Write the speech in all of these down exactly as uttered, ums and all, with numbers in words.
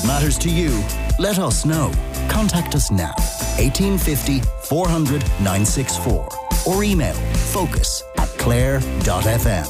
matters to you, let us know. Contact us now, eighteen fifty, four hundred, nine six four, or email focus at clare dot f m.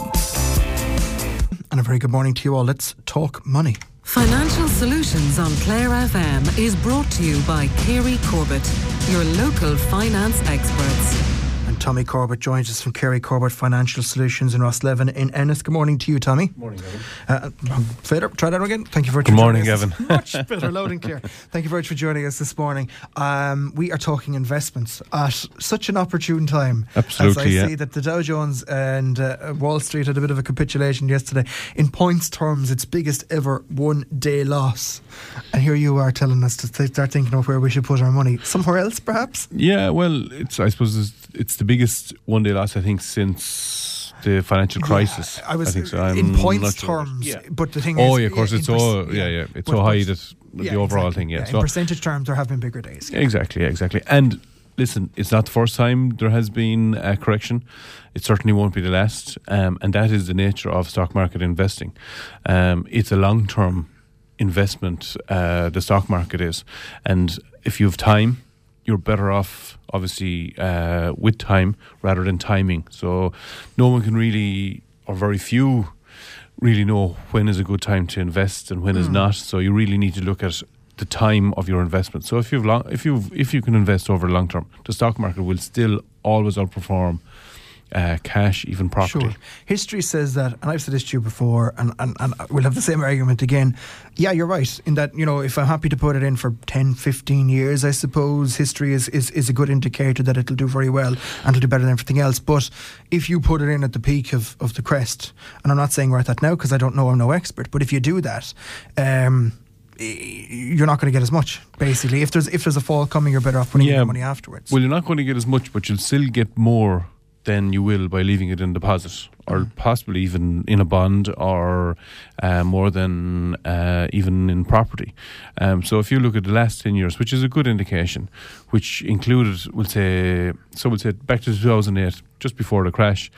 And a very good morning to you all. Let's talk money. Financial Solutions on Clare F M is brought to you by Kerry Corbett, your local finance experts. And Tommy Corbett joins us from Kerry Corbett Financial Solutions in Rosslevin in Ennis. Good morning to you, Tommy. Good morning, Gavin. Uh, Fader, try that again. Thank you very much. Good for morning, joining us. Gavin. Much better, loud and clear. Thank you very much for joining us this morning. Um, we are talking investments at such an opportune time. Absolutely, As I yeah. see that the Dow Jones and uh, Wall Street had a bit of a capitulation yesterday. In points terms, its biggest ever one-day loss. And here you are telling us to th- start thinking of where we should put our money. Somewhere else, perhaps? Yeah, well, it's I suppose it's, it's the biggest one-day loss, I think, since the financial crisis. Yeah, I was I think so. I'm in points not sure. terms, Yeah. but the thing Oh, is, yeah, of course, in it's pers- so yeah, yeah, it's but- so high but- that yeah, the overall exactly. thing, yeah. yeah so in percentage terms, there have been bigger days. exactly, yeah, exactly. And listen, it's not the first time there has been a correction. It certainly won't be the last, um, and that is the nature of stock market investing. Um, it's a long-term investment. Uh, the stock market is, and if you have time, you're better off, obviously, uh, with time rather than timing. So no one can really, or very few, really know when is a good time to invest and when mm. is not. So you really need to look at the time of your investment. So if you've long, if you if you can invest over long term, the stock market will still always outperform Uh, cash, even property. Sure. History says that, and I've said this to you before, and, and, and we'll have the same argument again. Yeah, you're right, in that, you know, if I'm happy to put it in for ten, fifteen years, I suppose history is, is, is a good indicator that it'll do very well and it'll do better than everything else. But if you put it in at the peak of, of the crest, and I'm not saying we're at that now because I don't know, I'm no expert, but if you do that, um, you're not going to get as much, basically. If there's if there's a fall coming, you're better off putting yeah, your money afterwards. Well, you're not going to get as much, but you'll still get more than you will by leaving it in deposit, or mm. possibly even in a bond, or uh, more than uh, even in property. Um, so if you look at the last ten years, which is a good indication, which included, we'll say, so we'll say back to two thousand eight, just before the crash.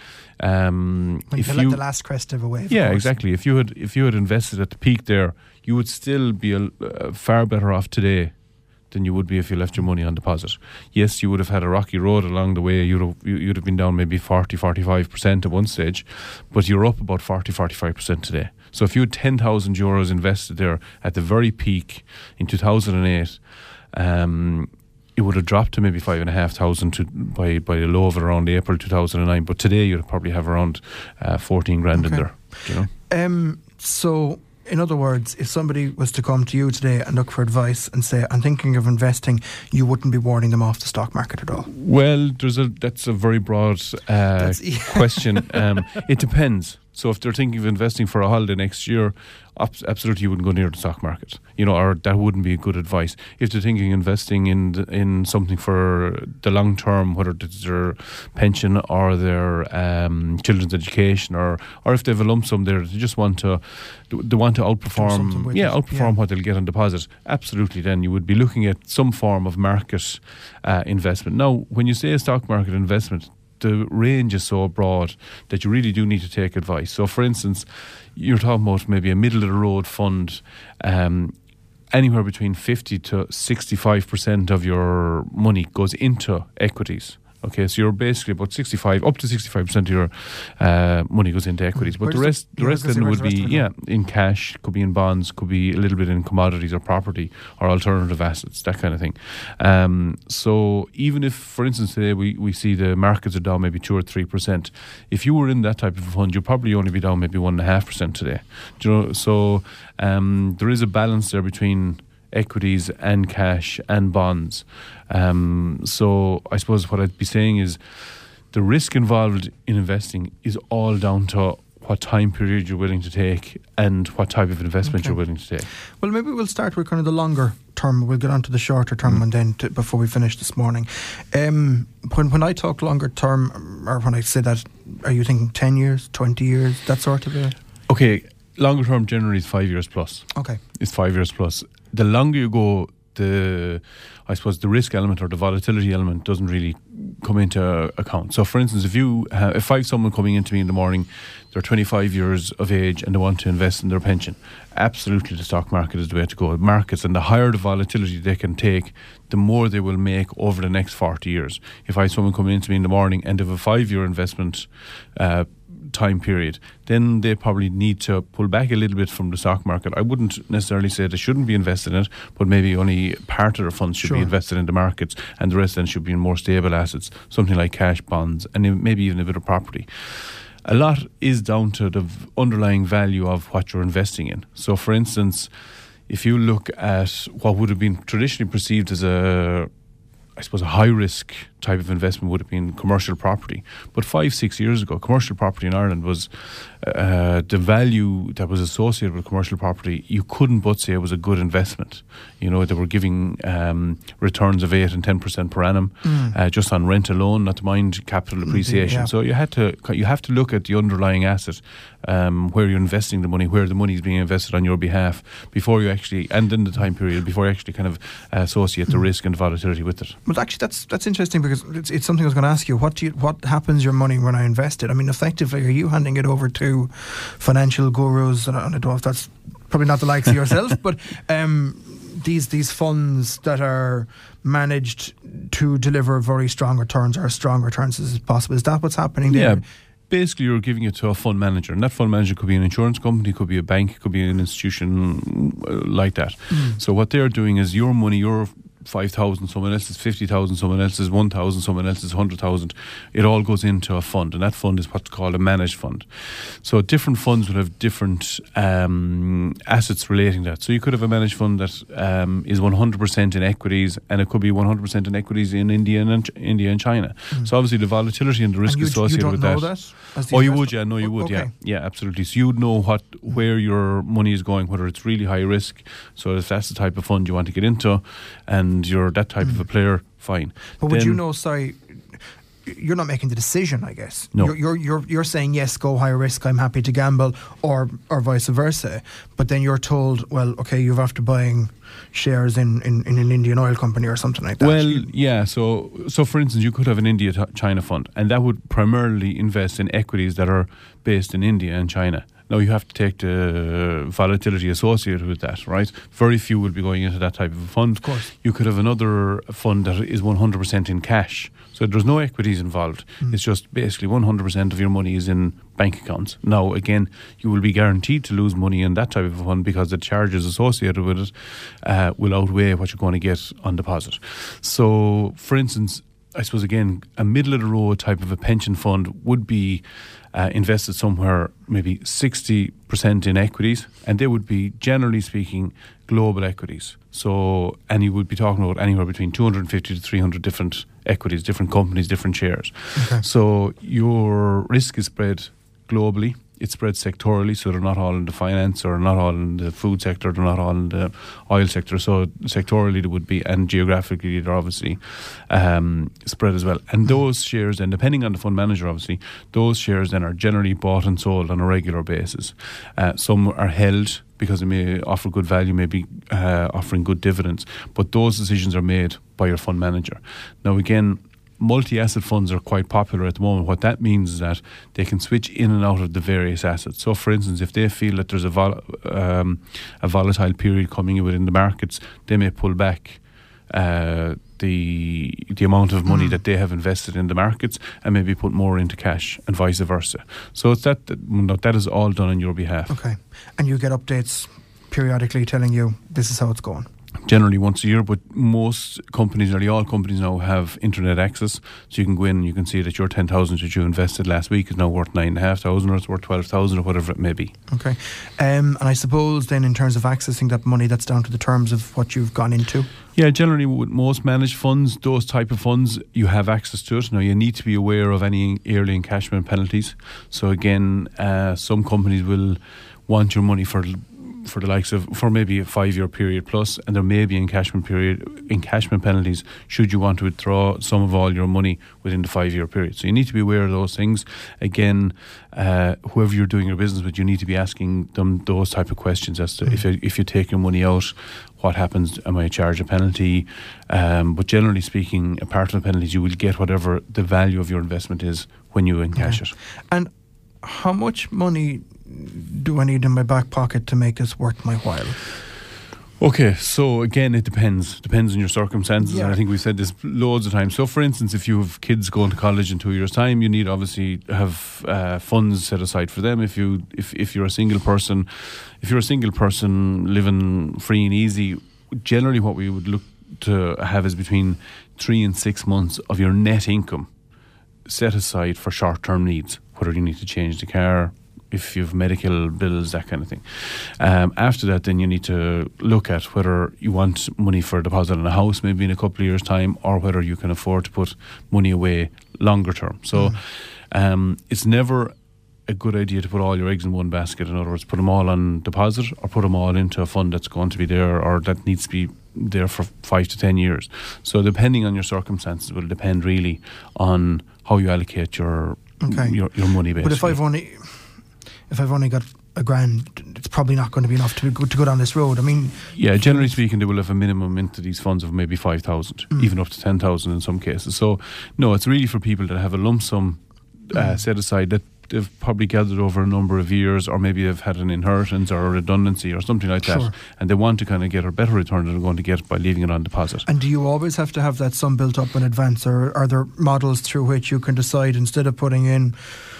Um, like if the, you, the last crest of a wave. yeah, of course. exactly. If you had if you had invested at the peak there, you would still be a, uh, far better off today than you would be if you left your money on deposit. Yes, you would have had a rocky road along the way. You'd have, you'd have been down maybe forty, forty-five percent at one stage, but you're up about forty, forty-five percent today. So if you had ten thousand euros invested there at the very peak in two thousand eight, um, it would have dropped to maybe five and a half thousand to, by, by the low of it around April two thousand nine. But today you'd probably have around uh, fourteen grand okay. in there. You know? Um, so... In other words, if somebody was to come to you today and look for advice and say, I'm thinking of investing, you wouldn't be warning them off the stock market at all? Well, there's a that's a very broad uh, yeah. question. Um, it depends. So if they're thinking of investing for a holiday next year, absolutely you wouldn't go near the stock market, you know, or that wouldn't be good advice. If they're thinking investing in the, in something for the long term, whether it's their pension or their um, children's education, or or if they have a lump sum there, they just want to they want to outperform, yeah, outperform yeah. what they'll get on deposit. Absolutely, then you would be looking at some form of market uh, investment. Now, when you say a stock market investment, the range is so broad that you really do need to take advice. So, for instance, you're talking about maybe a middle-of-the-road fund. Um, anywhere between fifty to sixty-five percent of your money goes into equities. Okay, so you're basically about sixty-five, up to sixty-five percent of your uh, money goes into equities. But Where's the rest, the, the yeah, rest then would be, yeah, in cash, could be in bonds, could be a little bit in commodities or property or alternative assets, that kind of thing. Um, so even if, for instance, today we, we see the markets are down maybe two or three percent, if you were in that type of a fund, you'd probably only be down maybe one and a half percent today. Do you know? So um, there is a balance there between equities and cash and bonds. Um, so I suppose what I'd be saying is the risk involved in investing is all down to what time period you're willing to take and what type of investment okay. you're willing to take. Well, maybe we'll start with kind of the longer term. We'll get on to the shorter term mm. and then to, before we finish this morning. Um, when when I talk longer term, or when I say that, are you thinking ten years, twenty years, that sort of a... Okay, longer term generally is five years plus. Okay. It's five years plus. The longer you go, the, I suppose, the risk element or the volatility element doesn't really come into account. So, for instance, if you have, if I have someone coming into me in the morning, they're twenty-five years of age and they want to invest in their pension, absolutely the stock market is the way to go. Markets, and the higher the volatility they can take, the more they will make over the next forty years. If I have someone coming into me in the morning and they have a five-year investment uh, time period, then they probably need to pull back a little bit from the stock market. I wouldn't necessarily say they shouldn't be invested in it, but maybe only part of their funds should Sure. be invested in the markets, and the rest then should be in more stable assets, something like cash, bonds, and maybe even a bit of property. A lot is down to the v- underlying value of what you're investing in. So, for instance, if you look at what would have been traditionally perceived as a, I suppose, a high-risk type of investment would have been commercial property. But five, six years ago, commercial property in Ireland was, uh, the value that was associated with commercial property, you couldn't but say it was a good investment. You know, they were giving um, returns of eight and ten percent per annum, mm. uh, just on rent alone, not to mind capital appreciation. Yeah. So you had to, you have to look at the underlying asset, um, where you're investing the money, where the money is being invested on your behalf, before you actually, and in the time period, before you actually kind of uh, associate the mm. risk and volatility with it. But actually, that's that's interesting, because it's, it's something I was going to ask you. What do you, what happens to your money when I invest it? I mean, effectively, are you handing it over to financial gurus? And I don't know if that's probably not the likes of yourself, but um, these these funds that are managed to deliver very strong returns, or as strong returns as possible. Is that what's happening there? Yeah. Basically, you're giving it to a fund manager, and that fund manager could be an insurance company, could be a bank, could be an institution like that. Mm. So what they're doing is your money, your five thousand, someone else's fifty thousand, someone else's one thousand, someone else's one hundred thousand. It all goes into a fund, and that fund is what's called a managed fund. So different funds will have different um, assets relating to that. So you could have a managed fund that um, is one hundred percent in equities, and it could be one hundred percent in equities in India and Ch- India and China. Mm. So obviously the volatility and the risk and you, associated you don't with know that. that as oh, you investor? would, yeah. No, you oh, would, okay. yeah. Yeah, absolutely. So you'd know what where your money is going, whether it's really high risk. So if that's the type of fund you want to get into, and you're that type mm. of a player, fine. But would then, you know, sorry, you're not making the decision, I guess. No. You're, you're, you're, you're saying, yes, go high risk, I'm happy to gamble, or or vice versa. But then you're told, well, okay, you're after buying shares in, in, in an Indian oil company or something like that. Well, yeah. So, so for instance, you could have an India-China fund, and that would primarily invest in equities that are based in India and China. Now, you have to take the volatility associated with that, right? Very few will be going into that type of a fund. Of course. You could have another fund that is one hundred percent in cash. So there's no equities involved. Mm. It's just basically one hundred percent of your money is in bank accounts. Now, again, you will be guaranteed to lose money in that type of a fund because the charges associated with it uh, will outweigh what you're going to get on deposit. So, for instance, I suppose, again, a middle-of-the-road type of a pension fund would be uh, invested somewhere maybe sixty percent in equities, and they would be, generally speaking, global equities. So, and you would be talking about anywhere between two hundred fifty to three hundred different equities, different companies, different shares. Okay. So your risk is spread globally. It's spread sectorally, so they're not all in the finance, or not all in the food sector, they're not all in the oil sector. So sectorally they would be, and geographically they're obviously um, spread as well. And those shares then, depending on the fund manager obviously, those shares then are generally bought and sold on a regular basis. Uh, some are held because they may offer good value, maybe uh, offering good dividends. But those decisions are made by your fund manager. Now again, multi-asset funds are quite popular at the moment. What that means is that they can switch in and out of the various assets. So, for instance, if they feel that there's a, vol- um, a volatile period coming within the markets, they may pull back uh, the the amount of money mm. that they have invested in the markets and maybe put more into cash, and vice versa. So it's that that, that is all done on your behalf. Okay, and you get updates periodically telling you this is how it's going. Generally once a year, but most companies, nearly all companies now have internet access, so you can go in and you can see that your ten thousand that you invested last week is now worth nine and a half thousand, or it's worth twelve thousand, or whatever it may be. Okay, um, and I suppose then in terms of accessing that money, that's down to the terms of what you've gone into. Yeah, generally with most managed funds, those type of funds, you have access to it. Now you need to be aware of any early encashment penalties. So again, uh, some companies will want your money for for the likes of, for maybe a five-year period plus, and there may be encashment period, encashment penalties should you want to withdraw some of all your money within the five-year period. So you need to be aware of those things. Again, uh, whoever you're doing your business with, you need to be asking them those type of questions as to mm. if, you, if you take your money out, what happens? Am I charged a penalty? Um, but generally speaking, apart from the penalties, you will get whatever the value of your investment is when you encash okay. it. And how much money do I need in my back pocket to make this worth my while? Okay, so again, it depends. Depends on your circumstances, yeah. and I think we've said this loads of times. So, for instance, if you have kids going to college in two years' time, you need obviously have uh, funds set aside for them. If you, if if you're a single person, if you're a single person living free and easy, generally what we would look to have is between three and six months of your net income set aside for short-term needs, whether you need to change the car, if you have medical bills, that kind of thing. Um, after that, then you need to look at whether you want money for a deposit on a house maybe in a couple of years' time, or whether you can afford to put money away longer term. So mm. um, it's never a good idea to put all your eggs in one basket. In other words, put them all on deposit or put them all into a fund that's going to be there or that needs to be there for five to ten years. So depending on your circumstances will depend really on how you allocate your okay. your, your money basically. But if I've only... If I've only got a grand, it's probably not going to be enough to go, to go down this road. I mean... Yeah, generally speaking, they will have a minimum into these funds of maybe five thousand, mm. even up to ten thousand in some cases. So, no, it's really for people that have a lump sum uh, mm. set aside that they've probably gathered over a number of years, or maybe they've had an inheritance or a redundancy or something like sure. that, and they want to kind of get a better return than they're going to get by leaving it on deposit. And do you always have to have that sum built up in advance, or are there models through which you can decide instead of putting in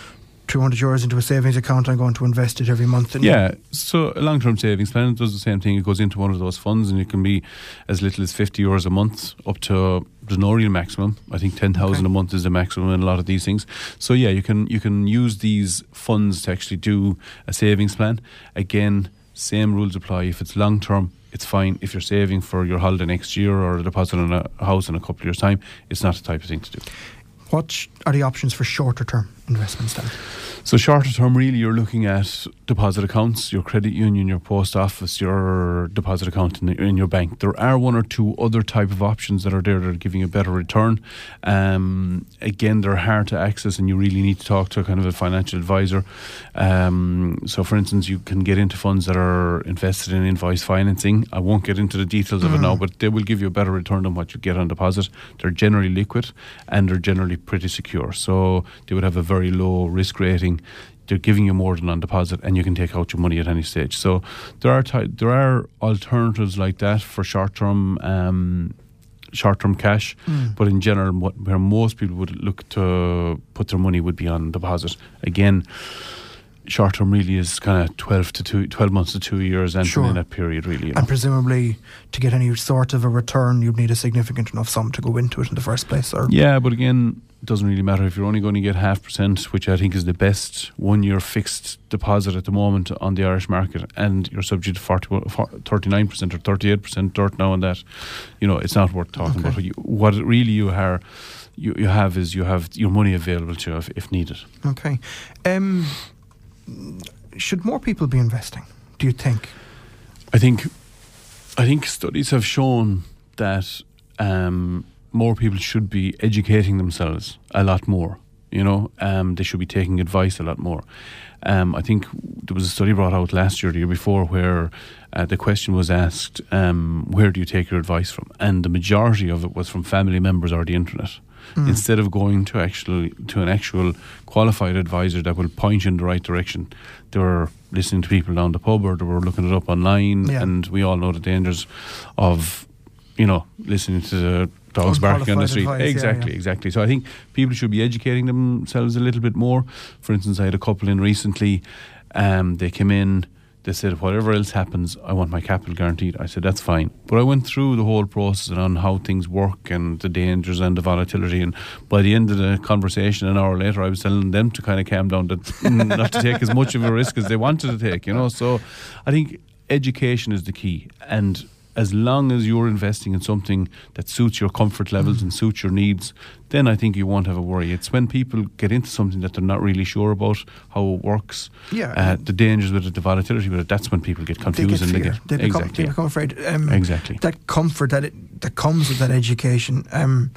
two hundred euros into a savings account, I'm going to invest it every month? And yeah, so a long-term savings plan does the same thing. It goes into one of those funds, and it can be as little as fifty euros a month up to, there's no real maximum. I think ten thousand okay. a month is the maximum in a lot of these things. So yeah, you can you can use these funds to actually do a savings plan. Again, same rules apply. If it's long-term, it's fine. If you're saving for your holiday next year or a deposit on a house in a couple of years' time, it's not the type of thing to do. What are the options for shorter term investments then? So shorter term, really, you're looking at deposit accounts, your credit union, your post office, your deposit account in, the, in your bank. There are one or two other type of options that are there that are giving a better return. Um, again, they're hard to access, and you really need to talk to a kind of a financial advisor. Um, so, for instance, you can get into funds that are invested in invoice financing. I won't get into the details of mm. it now, but they will give you a better return than what you get on deposit. They're generally liquid, and they're generally pretty secure. So they would have a very low risk rating. They're giving you more than on deposit, and you can take out your money at any stage. So there are ty- there are alternatives like that for short term um, short term cash. Mm. But in general, what, where most people would look to put their money would be on deposit. Again, short term really is kind of twelve to two, twelve months to two years, and sure. in that period really. You know. And presumably, to get any sort of a return, you'd need a significant enough sum to go into it in the first place. Or yeah, but again, it doesn't really matter if you're only going to get half percent, which I think is the best one year fixed deposit at the moment on the Irish market, and you're subject to forty, thirty-nine percent or thirty-eight percent dirt now on that. You know, it's not worth talking okay. about. You, what really you are, you, you have is you have your money available to you if, if needed. Okay. Um. Should more people be investing, do you think? I think I think studies have shown that um, more people should be educating themselves a lot more. You know, um, they should be taking advice a lot more. Um, I think there was a study brought out last year, the year before, where uh, the question was asked, um, where do you take your advice from? And the majority of it was from family members or the internet. Mm. Instead of going to actually to an actual qualified advisor that will point you in the right direction, they were listening to people down the pub, or they were looking it up online. Yeah. And we all know the dangers of, you know, listening to the dogs barking on the street. Advice, exactly, yeah, yeah. exactly. So I think people should be educating themselves a little bit more. For instance, I had a couple in recently. Um, they came in. They said, whatever else happens, I want my capital guaranteed. I said, that's fine. But I went through the whole process on how things work and the dangers and the volatility. And by the end of the conversation, an hour later, I was telling them to kind of calm down, that not to take as much of a risk as they wanted to take, you know. So I think education is the key. And as long as you're investing in something that suits your comfort levels mm. and suits your needs, then I think you won't have a worry. It's when people get into something that they're not really sure about how it works, yeah, uh, the dangers with it, the volatility with it, that's when people get confused. They get and fear. they get they become, exactly, they become afraid. Um, exactly. That comfort that it, that comes with that education. Um,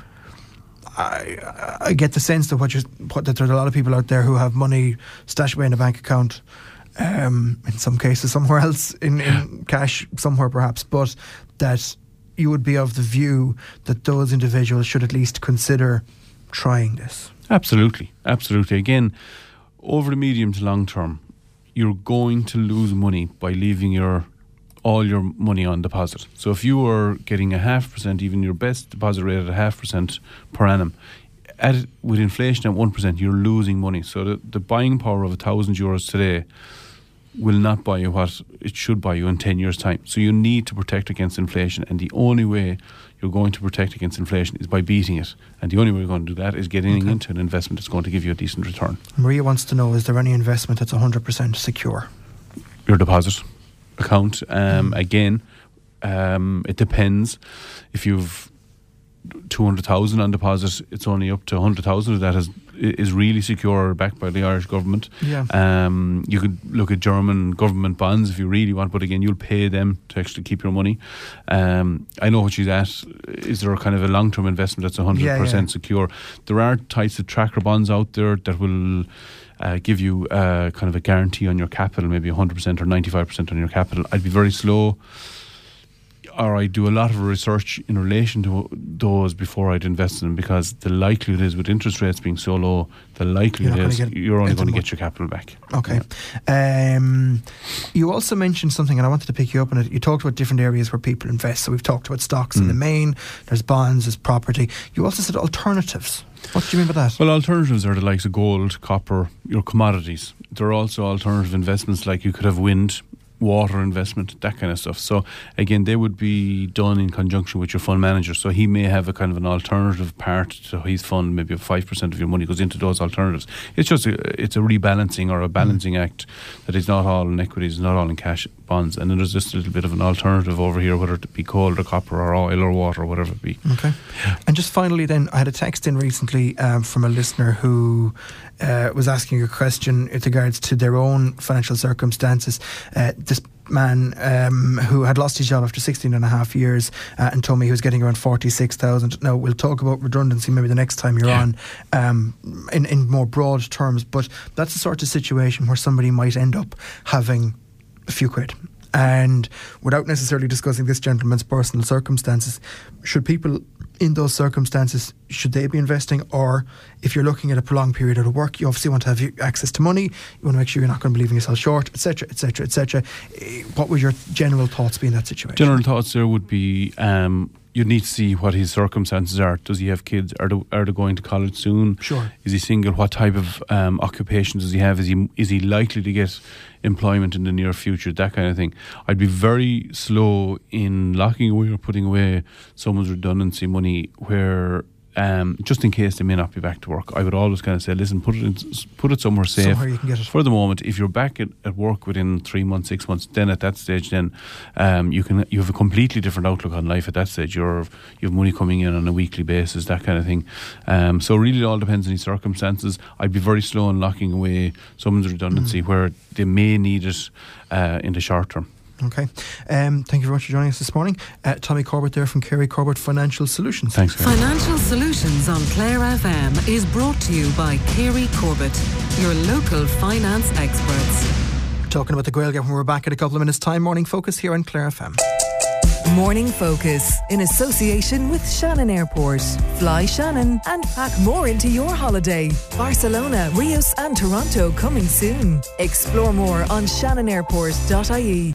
I, I get the sense that what, what that there's a lot of people out there who have money stashed away in a bank account, um, in some cases somewhere else, in, in cash somewhere perhaps, but that you would be of the view that those individuals should at least consider trying this. Absolutely, absolutely. Again, over the medium to long term, you're going to lose money by leaving your all your money on deposit. So if you are getting a half percent, even your best deposit rate at a half percent per annum, at, with inflation at one percent, you're losing money. So the, the buying power of a thousand euros today will not buy you what it should buy you in ten years' time. So you need to protect against inflation, and the only way you're going to protect against inflation is by beating it. And the only way you're going to do that is getting okay. into an investment that's going to give you a decent return. Maria wants to know, is there any investment that's one hundred percent secure? Your deposit account. Um, mm. Again, um, it depends. If you've two hundred thousand on deposit, it's only up to one hundred thousand of that is, is really secure or backed by the Irish government. Yeah. Um, you could look at German government bonds if you really want, but again, you'll pay them to actually keep your money. Um, I know what she's at. Is there a kind of a long-term investment that's one hundred percent yeah, yeah. secure? There are types of tracker bonds out there that will Uh, give you uh, kind of a guarantee on your capital, maybe one hundred percent or ninety-five percent on your capital. I'd be very slow, or I do a lot of research in relation to those before I'd invest in them, because the likelihood is, with interest rates being so low, the likelihood is you're only going to get your capital back. Okay. Yeah. Um, you also mentioned something, and I wanted to pick you up on it. You talked about different areas where people invest. So we've talked about stocks mm. in the main, there's bonds, there's property. You also said alternatives. What do you mean by that? Well, alternatives are the likes of gold, copper, your commodities. There are also alternative investments, like you could have wind, water investment, that kind of stuff. So again, they would be done in conjunction with your fund manager. So he may have a kind of an alternative part to his fund, maybe five percent of your money goes into those alternatives. It's just a, it's a rebalancing or a balancing mm. act, that is not all in equities, not all in cash bonds. And then there's just a little bit of an alternative over here, whether it be gold or copper or oil or water or whatever it be. Okay. And just finally then, I had a text in recently um, from a listener who uh, was asking a question with regards to their own financial circumstances. Uh, this man um, who had lost his job after sixteen and a half years uh, and told me he was getting around forty-six thousand. Now, we'll talk about redundancy maybe the next time you're yeah. on um, in, in more broad terms, but that's the sort of situation where somebody might end up having a few quid. And without necessarily discussing this gentleman's personal circumstances, should people in those circumstances, should they be investing? Or if you're looking at a prolonged period of work, you obviously want to have access to money, you want to make sure you're not going to be leaving yourself short, etc, etc, et cetera. What would your general thoughts be in that situation? General thoughts there would be, um, you'd need to see what his circumstances are. Does he have kids? Are they, are they going to college soon? Sure. Is he single? What type of um, occupation does he have? Is he is he likely to get employment in the near future? That kind of thing. I'd be very slow in locking away or putting away someone's redundancy money where, um, just in case they may not be back to work. I would always kind of say, listen, put it in, put it somewhere safe. Somewhere you can get it. For the moment. If you're back at, at work within three months, six months, then at that stage, then um, you can you have a completely different outlook on life at that stage. You're you have money coming in on a weekly basis, that kind of thing. Um, so really, it all depends on the circumstances. I'd be very slow in locking away someone's redundancy mm. where they may need it uh, in the short term. Okay. Um, thank you very much for joining us this morning. Uh, Tommy Corbett there from Kerry Corbett Financial Solutions. Thanks. Financial Solutions on Clare F M is brought to you by Kerry Corbett, your local finance experts. Talking about the Gaeilge when we're back in a couple of minutes' time. Morning Focus here on Clare F M. Morning Focus in association with Shannon Airport. Fly Shannon and pack more into your holiday. Barcelona, Rios and Toronto coming soon. Explore more on shannon airport dot I E.